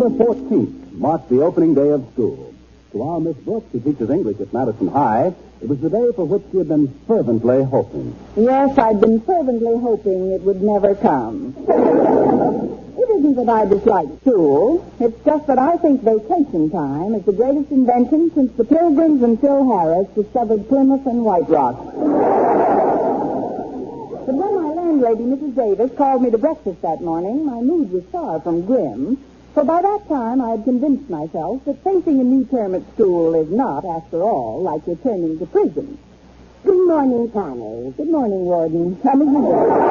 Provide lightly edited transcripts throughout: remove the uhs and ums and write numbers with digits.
September 14th marked the opening day of school. To our Miss Brooks, who teaches English at Madison High, it was the day for which she had been fervently hoping. Yes, I'd been fervently hoping it would never come. It isn't that I dislike school. It's just that I think vacation time is the greatest invention since the Pilgrims and Phil Harris discovered Plymouth and White Rock. But when my landlady, Mrs. Davis, called me to breakfast that morning, my mood was far from grim. For by that time, I had convinced myself that facing a new term at school is not, after all, like returning to prison. Good morning, Connie. Good morning, Warden. Come in.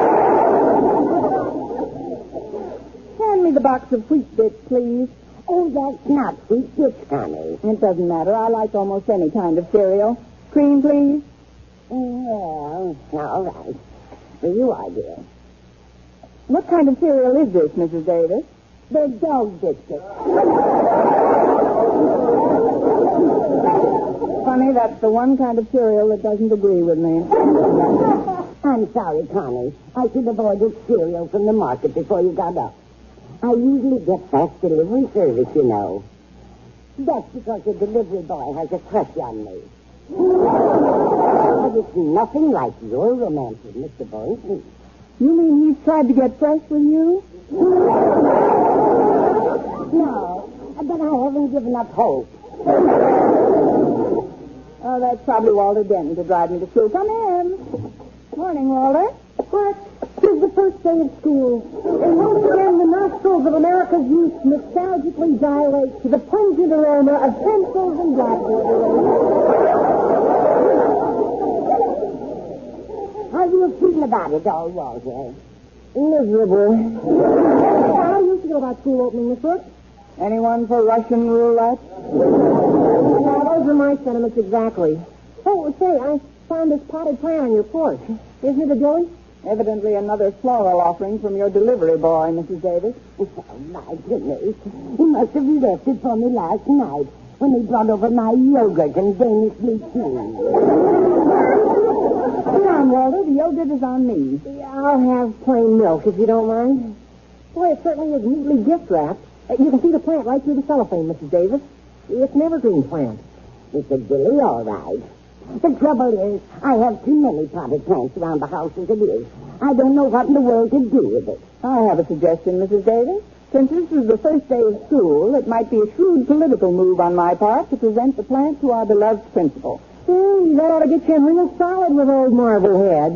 Hand me the box of wheat bits, please. Oh, that's not wheat bits, Connie. It doesn't matter. I like almost any kind of cereal. Cream, please. Well, all right. For you, I do. What kind of cereal is this, Mrs. Davis? They're dog biscuits. Funny, that's the one kind of cereal that doesn't agree with me. I'm sorry, Connie. I should have ordered cereal from the market before you got up. I usually get fast delivery service, you know. That's because the delivery boy has a crush on me. But it's nothing like your romance with Mr. Boynton. You mean he's tried to get fresh with you? No, but I haven't given up hope. Oh, that's probably Walter Denton to drive me to school. Come in. Morning, Walter. What? Tis the first day of school. And once again, the nostrils of America's youth nostalgically dilate to the pungent aroma of pencils and blackboard erasers. How do you feel about it all, Walter? Miserable. How do you feel about school opening, Miss Brooks? Anyone for Russian roulette? Yeah, those are my sentiments exactly. Oh, say, I found this potted plant on your porch. Isn't it a joy? Evidently another floral offering from your delivery boy, Mrs. Davis. Oh, my goodness. He must have left it for me last night when he brought over my yogurt and Danish blue tea. Sit down, Walter. The yogurt is on me. I'll have plain milk, if you don't mind. Boy, it certainly is neatly gift-wrapped. You can see the plant right through the cellophane, Mrs. Davis. It's an evergreen plant. It's a dilly, all right. The trouble is, I have too many potted plants around the house as it is. I don't know what in the world to do with it. I have a suggestion, Mrs. Davis. Since this is the first day of school, it might be a shrewd political move on my part to present the plant to our beloved principal. That ought to get you in real solid with old Marblehead.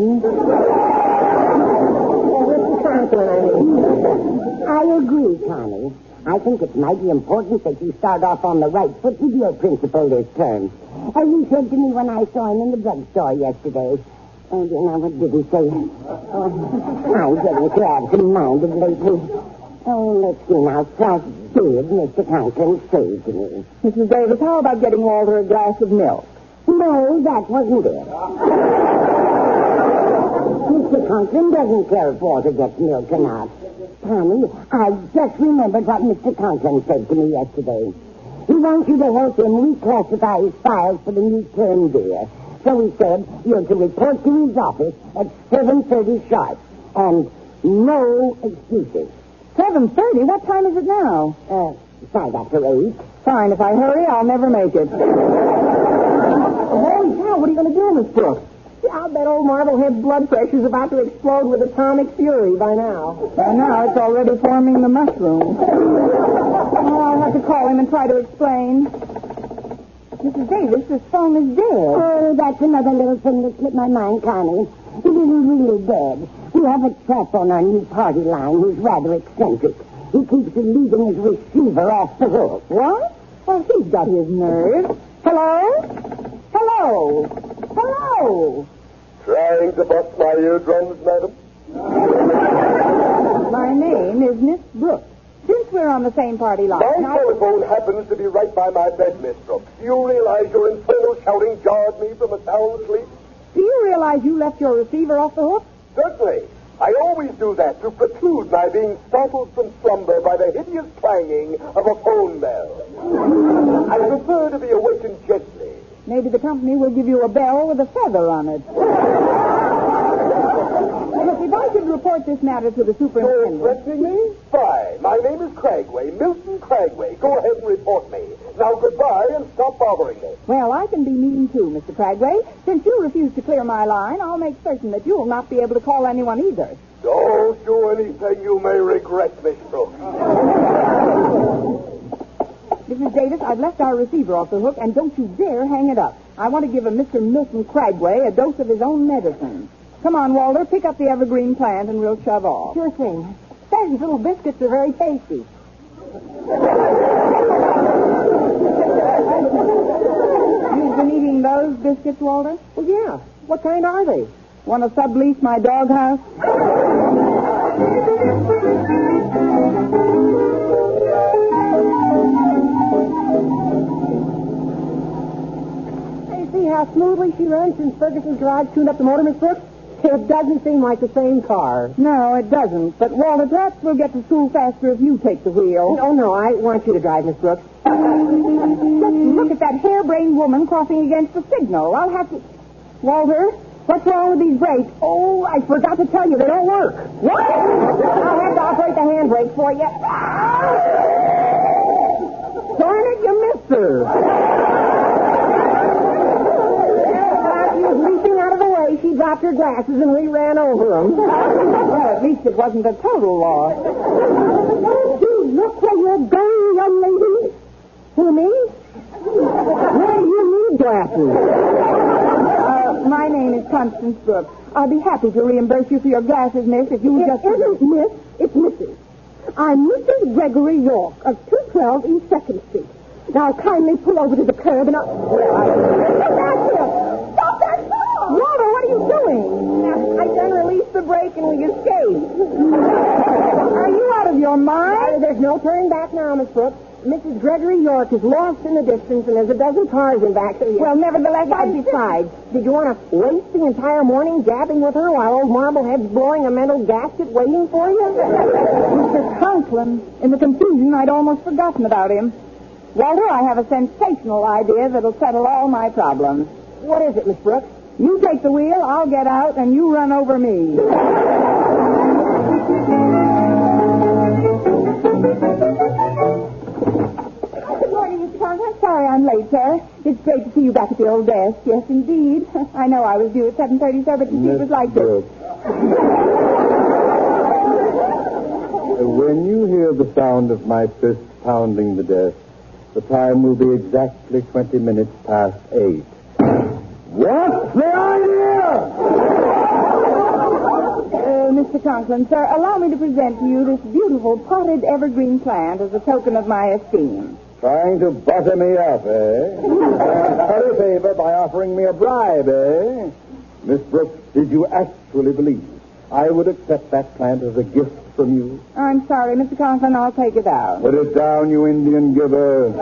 Mr. Conklin, I mean. I agree, Connie. I think it's mighty important that you start off on the right foot with your principal this term. As he said to me when I saw him in the drugstore yesterday. Oh, you know, what did he say? Oh, I'm getting so absent-minded lately. Oh, let's see now. What did Mr. Conklin say to me? Mrs. Davis, how about getting Walter a glass of milk? No, that wasn't it. Mr. Conklin doesn't care if Walter gets milk or not. Tommy, I just remembered what Mr. Conklin said to me yesterday. He wants you to help him reclassify his files for the new term, dear. So he said you're to report to his office at 7:30 sharp. And no excuses. 7:30? What time is it now? 8:05. Fine. If I hurry, I'll never make it. Holy cow, what are you going to do, Miss Brooks? I'll bet old Marblehead's blood pressure's about to explode with atomic fury by now. By now, it's already forming the mushroom. Oh, I'll have to call him and try to explain. Mrs. Davis, this phone is dead. Oh, that's another little thing that slipped my mind, Connie. It isn't really dead. We have a chap on our new party line who's rather eccentric. He keeps leaving his receiver off the hook. What? Well, he's got his nerve. Hello? Hello? Hello? Trying to bust my eardrums, madam? My name is Miss Brooks. Since we're on the same party line... My telephone happens to be right by my bed, Miss Brooks. Do you realize your infernal shouting jarred me from a sound sleep? Do you realize you left your receiver off the hook? Certainly. I always do that to preclude my being startled from slumber by the hideous clanging of a phone bell. I prefer to be awakened gently. Maybe the company will give you a bell with a feather on it. Look, if I should report this matter to the You're superintendent... threatening me? Fine. My name is Cragway, Milton Cragway. Go ahead and report me. Now, goodbye, and stop bothering me. Well, I can be mean, too, Mr. Cragway. Since you refuse to clear my line, I'll make certain that you will not be able to call anyone either. Don't do anything you may regret, Miss Brooks. Mrs. Davis, I've left our receiver off the hook, and don't you dare hang it up. I want to give a Mr. Milton Cragway a dose of his own medicine. Come on, Walter, pick up the evergreen plant, and we'll shove off. Sure thing. These little biscuits are very tasty. You've been eating those biscuits, Walter? Well, yeah. What kind are they? Want to sublease my doghouse? You see how smoothly she runs since Ferguson's garage tuned up the motor, Miss Brooks? It doesn't seem like the same car. No, it doesn't. But, Walter, perhaps we'll get to school faster if you take the wheel. Oh, no, I want you to drive, Miss Brooks. Just look at that harebrained woman crossing against the signal. I'll have to... Walter, what's wrong with these brakes? Oh, I forgot to tell you, they don't work. What? I'll have to operate the handbrake for you. Darn it, you missed her. She was leaping out of the way. She dropped her glasses and we ran over them. Well, at least it wasn't a total loss. Dude, look where you're going, young lady. Who, me? Where do you need glasses? My name is Constance Brooks. I'll be happy to reimburse you for your glasses, miss, if you just... It isn't Miss, it's Mrs. I'm Mrs. Gregory York of 212 East 2nd Street. Now, kindly pull over to the curb and I'll... That's it! Stop that car! Walter, what are you doing? I done released the brake and we escaped. Are you out of your mind? There's no turning back now, Miss Brooks. Mrs. Gregory York is lost in the distance, and there's a dozen cars in back. Well, nevertheless, Besides, did you want to waste the entire morning gabbing with her while old Marblehead's blowing a mental gasket waiting for you? Mr. Conklin, in the confusion, I'd almost forgotten about him. Walter, I have a sensational idea that'll settle all my problems. What is it, Miss Brooks? You take the wheel, I'll get out, and you run over me. Sorry I'm late, sir. It's great to see you back at the old desk. Yes, indeed. I know I was due at 7:30, sir, but you see it was like this. When you hear the sound of my fist pounding the desk, the time will be exactly 20 minutes past 8. What's the idea? Mr. Conklin, sir, allow me to present to you this beautiful potted evergreen plant as a token of my esteem. Trying to butter me up, eh? Curry favor by offering me a bribe, eh? Miss Brooks, did you actually believe I would accept that plant as a gift from you? I'm sorry, Mr. Conklin, I'll take it out. Put it down, you Indian giver.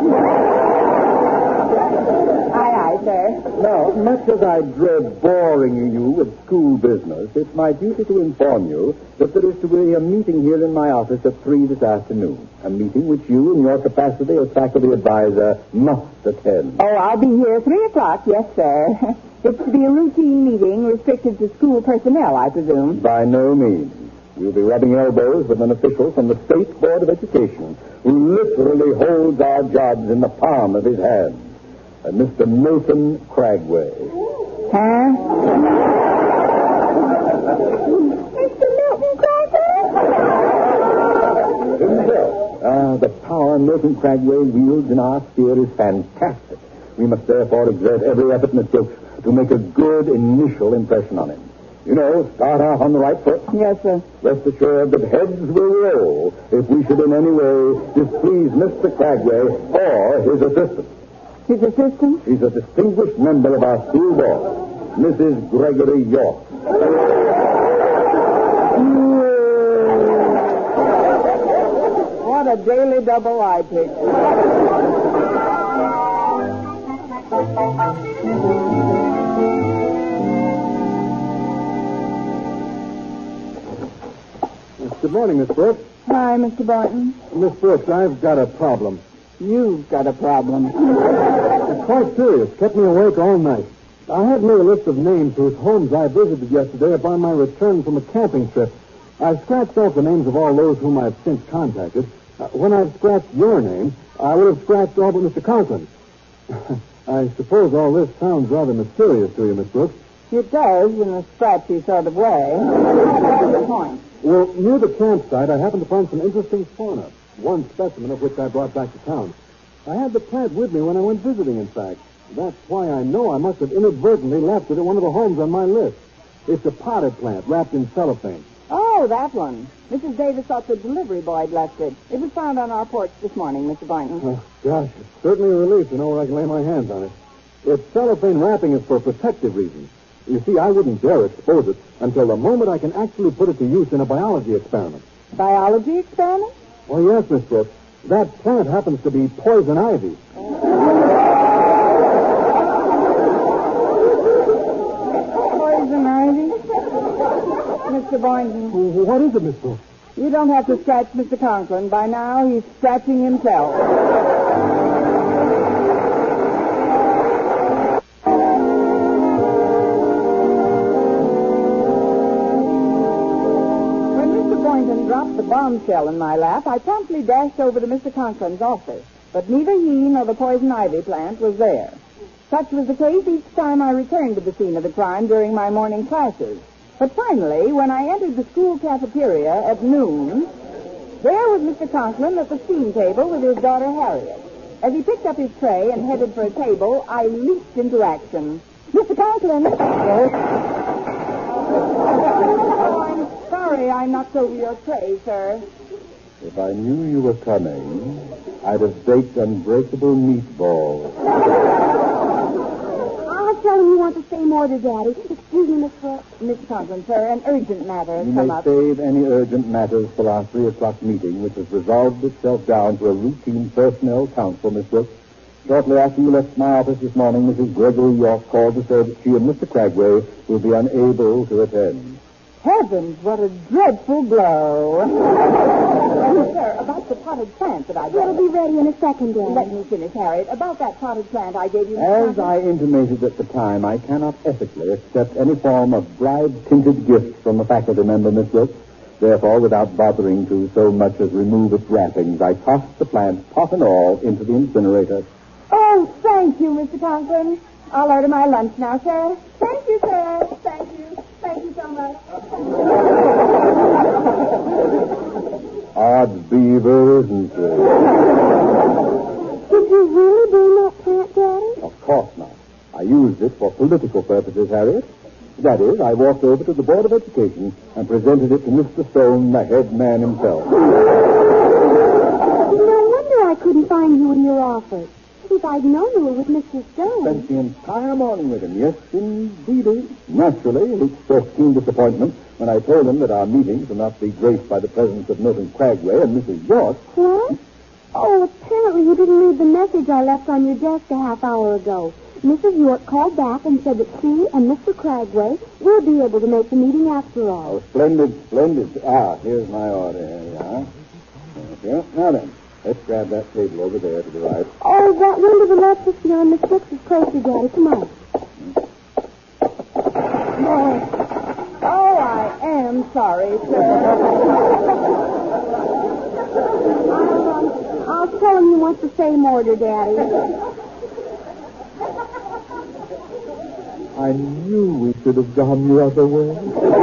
Aye, sir. Now, much as I dread boring you with school business, it's my duty to inform you that there is to be a meeting here in my office at 3 this afternoon. A meeting which you, in your capacity as faculty advisor, must attend. Oh, I'll be here at 3 o'clock, yes, sir. It's to be a routine meeting restricted to school personnel, I presume. By no means. We'll be rubbing elbows with an official from the State Board of Education who literally holds our jobs in the palm of his hand. Mr. Milton Cragway. Huh? Mr. Milton Cragway? Himself. The power Milton Cragway wields in our sphere is fantastic. We must therefore exert every effort, Miss Brooks, to make a good initial impression on him. You know, start off on the right foot. Yes, sir. Rest assured that heads will roll if we should in any way displease Mr. Cragway or his assistant. His assistant? He's a distinguished member of our school board, Mrs. Gregory York. What a daily double I picked. Good morning, Miss Brooks. Hi, Mr. Barton. Miss Brooks, I've got a problem. You've got a problem. It's quite serious. Kept me awake all night. I had made a list of names whose homes I visited yesterday upon my return from a camping trip. I've scratched off the names of all those whom I've since contacted. When I've scratched your name, I would have scratched all but Mr. Conklin. I suppose all this sounds rather mysterious to you, Miss Brooks. It does, in a scratchy sort of way. What's the point? Well, near the campsite, I happened to find some interesting fauna, one specimen of which I brought back to town. I had the plant with me when I went visiting, in fact. That's why I know I must have inadvertently left it at one of the homes on my list. It's a potted plant wrapped in cellophane. Oh, that one. Mrs. Davis thought the delivery boy had left it. It was found on our porch this morning, Mr. Boynton. Oh, gosh, it's certainly a relief to know where I can lay my hands on it. Its cellophane wrapping is for protective reasons. You see, I wouldn't dare expose it until the moment I can actually put it to use in a biology experiment. Biology experiment? Oh, yes, Miss Brooks. That plant happens to be poison ivy. Poison ivy? Mr. Boynton. What is it, Miss Brooks? You don't have to scratch Mr. Conklin. By now, he's scratching himself. Dropped the bombshell in my lap, I promptly dashed over to Mr. Conklin's office. But neither he nor the poison ivy plant was there. Such was the case each time I returned to the scene of the crime during my morning classes. But finally, when I entered the school cafeteria at noon, there was Mr. Conklin at the steam table with his daughter Harriet. As he picked up his tray and headed for a table, I leaped into action. Mr. Conklin! Sorry I knocked over your tray, sir. If I knew you were coming, I'd have baked unbreakable meatballs. I'll tell him you want the same order, Daddy. Excuse me, Miss Brooks. Miss Conklin, sir, an urgent matter has You come may up. save any urgent matters for our 3 o'clock meeting, which has resolved itself down to a routine personnel council, Miss Brooks. Shortly after you left my office this morning, Mrs. Gregory York called to say that she and Mr. Cragway will be unable to attend. Heavens, what a dreadful blow. Sir, about the potted plant that I brought. It'll be ready in a second, Daddy. Let me finish, Harriet. About that potted plant I gave you. As I intimated at the time, I cannot ethically accept any form of bribe-tinted gift from a faculty member, Miss Brooks. Therefore, without bothering to so much as remove its wrappings, I tossed the plant, pot and all, into the incinerator. Oh, thank you, Mr. Conklin. I'll order my lunch now, sir. Thank you, sir. Thank you. Thank you so much. Odd beaver, isn't it? Did you really burn that plant, Daddy? Of course not. I used it for political purposes, Harriet. That is, I walked over to the Board of Education and presented it to Mr. Stone, the head man himself. No wonder I couldn't find you in your office. If I'd known you were with Mr. Stone. Spent the entire morning with him, yes, indeed. Naturally, he expressed keen disappointment when I told him that our meetings would not be graced by the presence of Milton Cragway and Mrs. York. What? Oh, apparently you didn't read the message I left on your desk a half hour ago. Mrs. York called back and said that she and Mr. Cragway will be able to make the meeting after all. Oh, splendid, splendid. Ah, here's my order. Here we are. Okay. Now then, let's grab that table over there to the right. Oh, that one to the left is here, and Miss Brooks is closer, Daddy. Come on. Oh, I am sorry, sir. I'll tell him you want the same order, Daddy. I knew we should have gone the other way.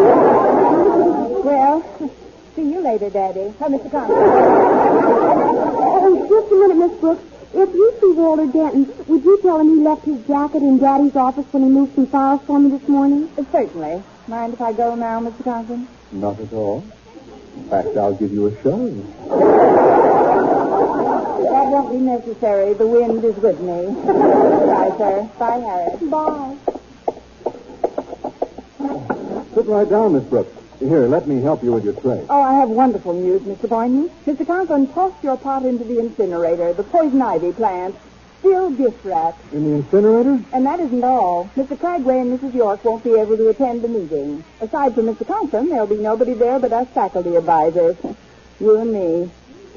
Well, see you later, Daddy. Oh, Mr. Conklin. Oh, just a minute, Miss Brooks. If you see Walter Denton, would you tell him he left his jacket in Daddy's office when he moved some files for me this morning? Certainly. Mind if I go now, Mr. Conklin? Not at all. In fact, I'll give you a shove. That won't be necessary. The wind is with me. Bye, sir. Bye, Harriet. Bye. Sit right down, Miss Brooks. Here, let me help you with your tray. Oh, I have wonderful news, Mr. Boynton. Mr. Conklin tossed your pot into the incinerator, the poison ivy plant, still gift wrapped. In the incinerator? And that isn't all. Mr. Cragway and Mrs. York won't be able to attend the meeting. Aside from Mr. Conklin, there'll be nobody there but us faculty advisors. You and me.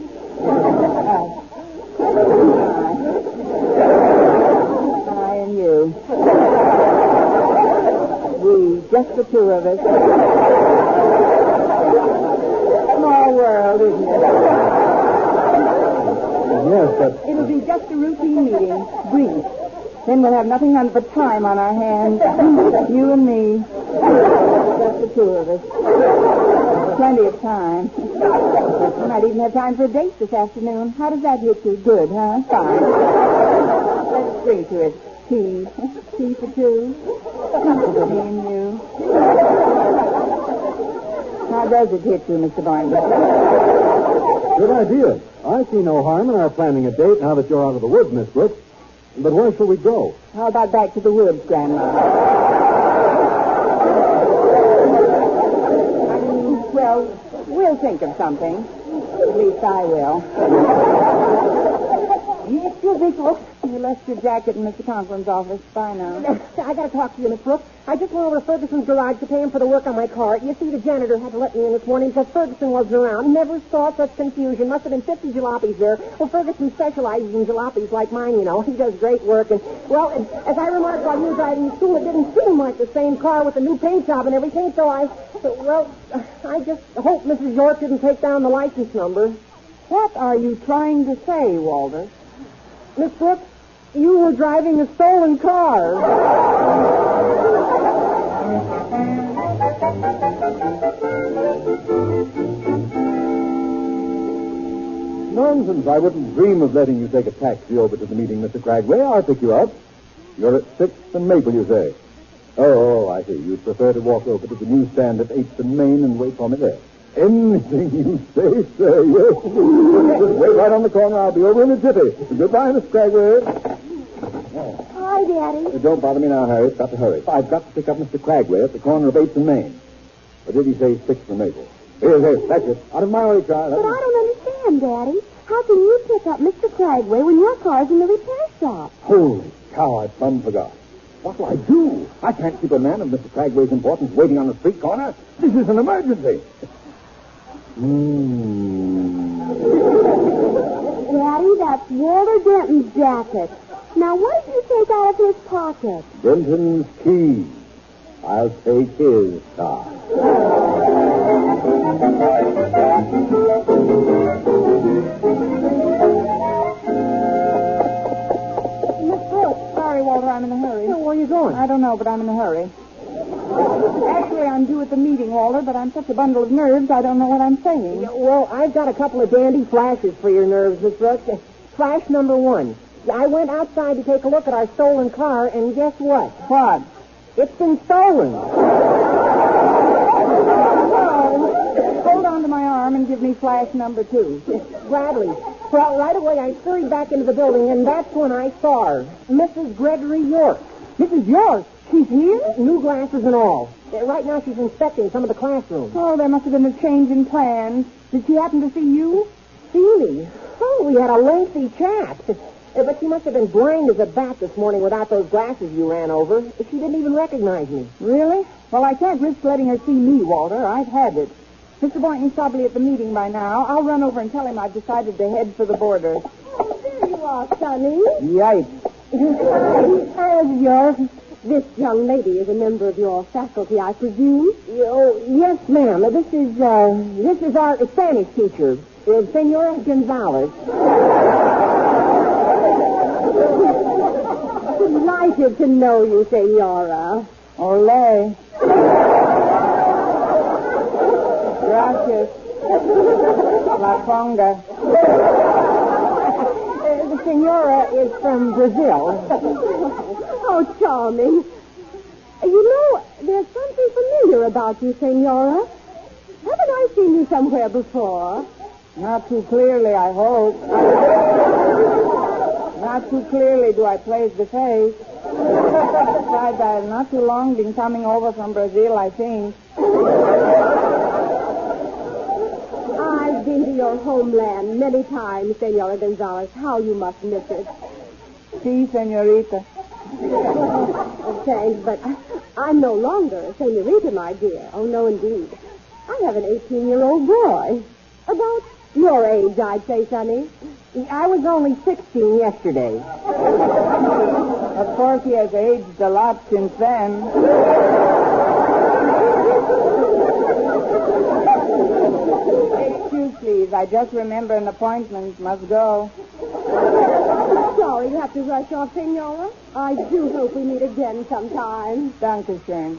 I and you. We, just the two of us. world, isn't it? Yes, but... It'll be just a routine meeting. Brief. Then we'll have nothing but time on our hands. You and me. Just the two of us. Plenty of time. We might even have time for a date this afternoon. How does that hit you? Good, huh? Fine. Let's drink to it. Tea. Tea for two. Me and you. How does it hit you, Mr. Barney? Good idea. I see no harm in our planning a date now that you're out of the woods, Miss Brooks. But where shall we go? How about back to the woods, Grandma? Well, we'll think of something. At least I will. Excuse me, folks. You left your jacket in Mr. Conklin's office. Bye now. I got to talk to you, Miss Brooks. I just went over to Ferguson's garage to pay him for the work on my car. You see, the janitor had to let me in this morning because Ferguson wasn't around. Never saw such confusion. Must have been 50 jalopies there. Well, Ferguson specializes in jalopies like mine, you know. He does great work. And, well, as I remarked while you were driving to school, it didn't seem like the same car with the new paint job and everything, so I just hope Mrs. York didn't take down the license number. What are you trying to say, Walter? Miss Brooks, you were driving a stolen car. Nonsense. I wouldn't dream of letting you take a taxi over to the meeting, Mr. Cragway. I'll pick you up. You're at 6th and Maple, you say? Oh, I see. You'd prefer to walk over to the newsstand at 8th and Main and wait for me there. Anything you say, sir. Yes. Just wait right on the corner. I'll be over in a jiffy. Goodbye, Miss Cragway. Hi, Daddy. Don't bother me now, Harry. Got to hurry. I've got to pick up Mr. Cragway at the corner of 8th and Main. Or did he say 6th and Maple? Here, that's it. Out of my way, child. But I don't understand, Daddy. How can you pick up Mr. Cragway when your car's in the repair shop? Holy cow, I plumb forgot. What'll I do? I can't keep a man of Mr. Cragway's importance waiting on the street corner. This is an emergency. Daddy, that's Walter Denton's jacket. Now, what did you take out of his pocket? Denton's keys. I'll take his car. Miss Brooks. Sorry, Walter, I'm in a hurry. Well, where are you going? I don't know, but I'm in a hurry. Actually, I'm due at the meeting, Walter, but I'm such a bundle of nerves, I don't know what I'm saying. Yeah, well, I've got a couple of dandy flashes for your nerves, Miss Brooks. Flash number 1. I went outside to take a look at our stolen car, and guess what? What? It's been stolen. Hold on to my arm and give me flash number 2. Gladly. Well, right away I scurried back into the building, and that's when I saw her. Mrs. Gregory York. Mrs. York? She's here? New glasses and all. Right now she's inspecting some of the classrooms. Oh, there must have been a change in plans. Did she happen to see you? See me? Oh, we had a lengthy chat. But she must have been blind as a bat this morning without those glasses you ran over. She didn't even recognize me. Really? Well, I can't risk letting her see me, Walter. I've had it. Mr. Boynton's probably at the meeting by now. I'll run over and tell him I've decided to head for the border. Oh, there you are, Sonny. Yikes. This young lady is a member of your faculty, I presume? Oh, yes, ma'am. This is our Spanish teacher, Senora Gonzalez. Delighted to know you, Senora. Ole. Gracias. La Conga. The senora is from Brazil. Oh, charming. You know, there's something familiar about you, Senora. Haven't I seen you somewhere before? Not too clearly, I hope. Not too clearly do I place the face. Besides, I have not too long been coming over from Brazil, I think. I've been to your homeland many times, Senora Gonzalez. How you must miss it. Si, senorita. Thanks, but I'm no longer a senorita, my dear. Oh, no, indeed. I have an 18-year-old boy. About your age, I'd say, Sonny. I was only 16 yesterday. Of course, he has aged a lot since then. Excuse, please. I just remember an appointment. Must go. Sorry to have to rush off, Senora. I do hope we meet again sometime. Dankeschön.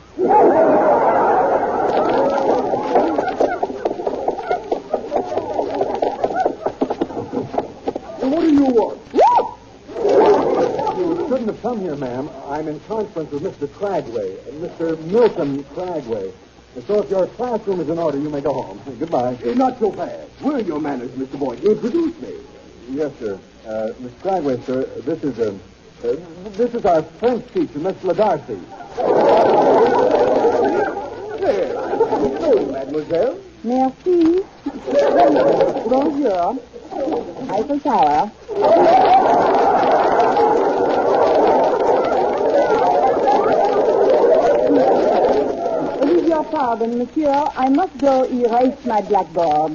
What do you want? You shouldn't have come here, ma'am. I'm in conference with Mr. Cragway, Mr. Milton Cragway. So if your classroom is in order, you may go home. Goodbye. Not so fast. Where are your manners, Mr. Boyd? Introduce me. Yes, sir. Mr. Cragway, sir, this is our French teacher, Miss LaDarcy. There. Hello, mademoiselle. Merci. Bonjour. Eiffel Tower. With your pardon, monsieur, I must go erase my blackboard.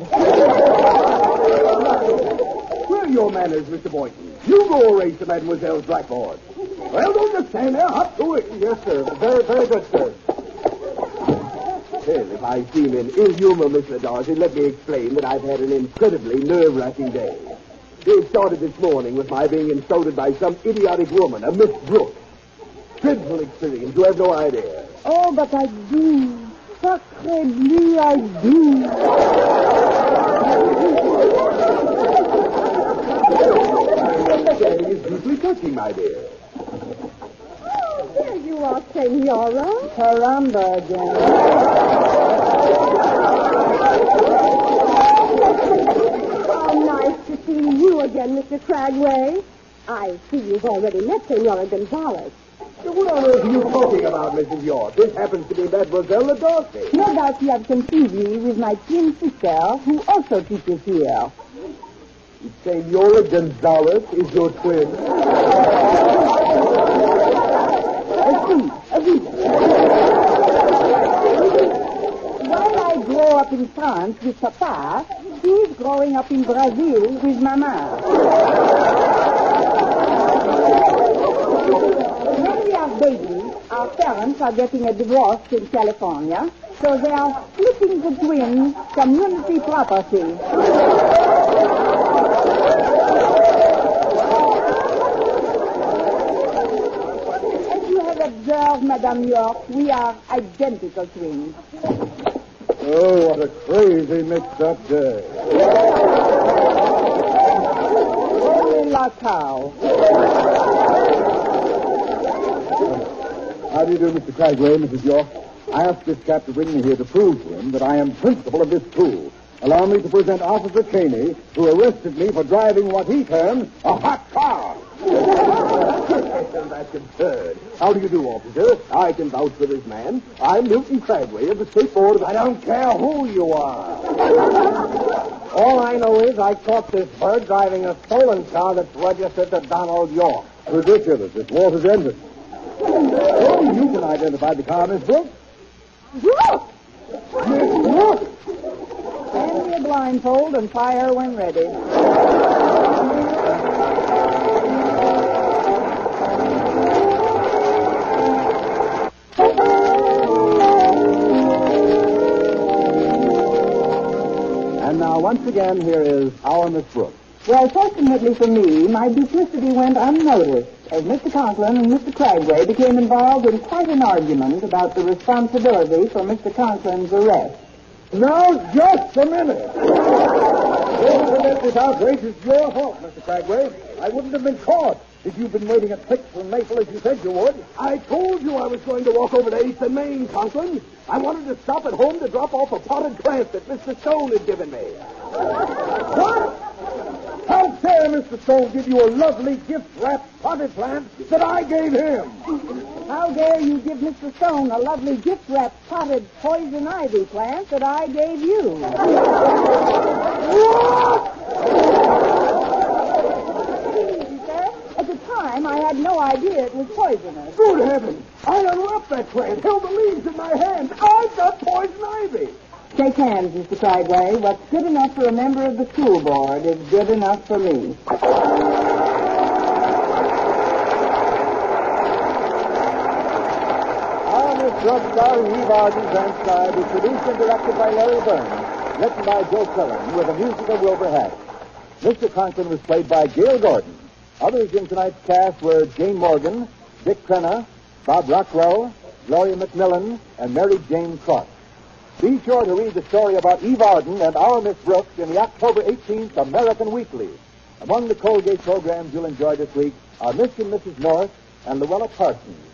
Where are your manners, Mr. Boynton? You go erase the mademoiselle's blackboard. Well, don't just stand there. Up to it. Yes, sir. Very, very good, sir. Well, if I seem in ill humor, Miss LaDarcy, let me explain that I've had an incredibly nerve-wracking day. It started this morning with my being insulted by some idiotic woman, a Miss Brooks. Dreadful experience. You have no idea. Oh, but I do. Sacre bleu, I do. That is deeply touching, my dear. Oh, there you are, Senora. Caramba again. How nice to see you again, Mr. Cragway. I see you've already met Senora Gonzalez. What on earth are you talking about, Mrs. York? This happens to be Mademoiselle LaDarcy. No doubt you have confused me with my twin sister, who also teaches here. Senora Gonzalez is your twin. While I grow up in France with Papa, he's growing up in Brazil with Mama. When we are babies, our parents are getting a divorce in California, so they are splitting the twins' community property. As you have observed, Madame York, we are identical twins. Oh, what a crazy mixed-up day. La cow. How do you do, Mr. Cragway, Mrs. York? I asked this chap to bring me here to prove to him that I am principal of this school. Allow me to present Officer Cheney, who arrested me for driving what he termed a hot car. That's absurd. How do you do, officer? I can vouch for this man. I'm Milton Cragway of the State Board of... I don't care who you are. All I know is I caught this bird driving a stolen car that's registered to Donald York. Ridiculous. It's Walter's engine. Oh, you can identify the car, Miss Brooks. Look! Miss Brooks! Hand me a blindfold and fire when ready. And now, once again, here is our Miss Brooks. Well, fortunately for me, my duplicity went unnoticed as Mr. Conklin and Mr. Cragway became involved in quite an argument about the responsibility for Mr. Conklin's arrest. Now, just a minute. Don't commit this outrage. It's your fault, Mr. Cragway. I wouldn't have been caught if you'd been waiting at 6 from Maple as you said you would. I told you I was going to walk over to 8th and Main, Conklin. I wanted to stop at home to drop off a potted plant that Mr. Stone had given me. What? How dare Mr. Stone give you a lovely gift-wrapped potted plant that I gave him? How dare you give Mr. Stone a lovely gift-wrapped potted poison ivy plant that I gave you? What? At the time, I had no idea it was poisonous. Good heavens! I unwrapped that plant, held the leaves in my hand. I've got poison ivy. Shake hands, Mr. Cragway. What's good enough for a member of the school board is good enough for me. Our Miss Brooks, starring Eve Arden, transcribed, is produced and directed by Larry Burns. written by Joe Quillen with the music of Wilbur Hatch. Mr. Conklin was played by Gail Gordon. Others in tonight's cast were Jane Morgan, Dick Crenna, Bob Rockwell, Gloria McMillan, and Mary Jane Cross. Be sure to read the story about Eve Arden and our Miss Brooks in the October 18th American Weekly. Among the Colgate programs you'll enjoy this week are Mr. and Mrs. Morris and Luella Parsons.